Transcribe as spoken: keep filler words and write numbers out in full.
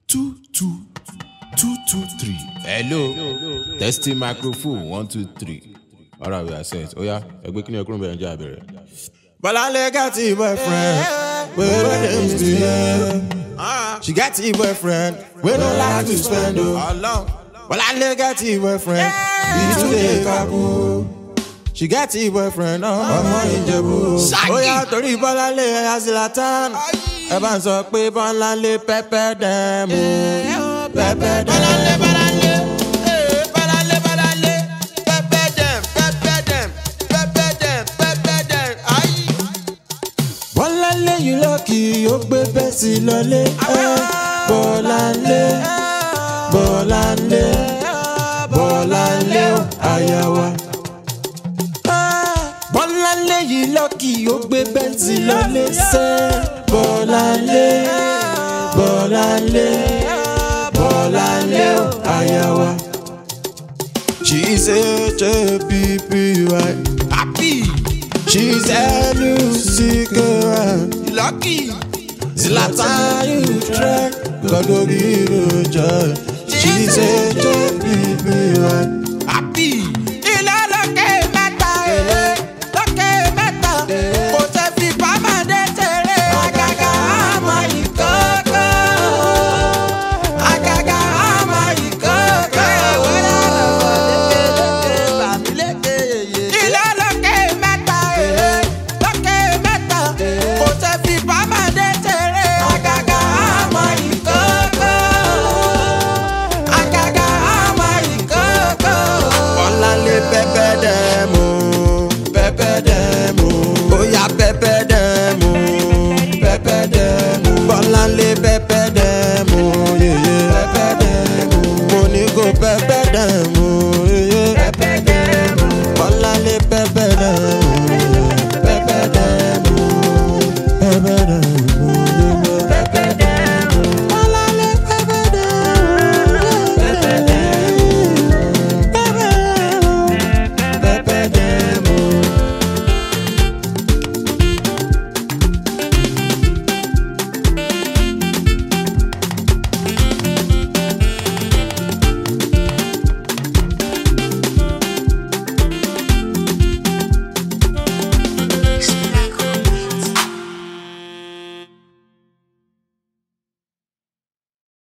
two two two two three. Hello. Testing microphone one two three. All right, we are set. Oh yeah, ẹgbẹ́ kí ni ẹkúrún bẹ̀rẹ̀ jẹ́ àbẹ̀rẹ̀. Bọ́láńlé got a boyfriend, we no dey spend. She got a boyfriend, we no like to spend. Bọ́láńlé got a boyfriend, we too dey kaku. She got a boyfriend, ọmọ Ìjẹ̀bú. Ó yá torí Bọ́láńlé ẹ̀yà Zlatan. Ẹ bá ń sọ pé Bọ́láńlé pẹ́pẹ́ dẹ́mu. Pẹ́pẹ́ dẹ́mu. Bọ́láńlé Bọ́láńlé. Bọ́láńlé Bọ́láńlé. Pẹ́pẹ́ dẹ́m. Pẹ́pẹ́ dẹ́m. Pẹ́pẹ́ dẹ́m. Pẹ́pẹ́ dẹ́m. Ayi. Bọ́láńlé yìí lọ́kì ó gbé bẹ́sì lọlé. Bọ́láńlé. Bọ́láńlé. Bọ́láńlé àyà wa. Bọ́láńlé yìí lọ́kì ó gbé bẹ́ǹtì lọlé sẹ́. Bọ́láńlé, Bọ́láńlé, Bọ́láńlé àyà wa. She's H A P P Y. Happy. She's L U C K Y. Lucky. Zlatan you try. God will give you joy. She's H A P P Y.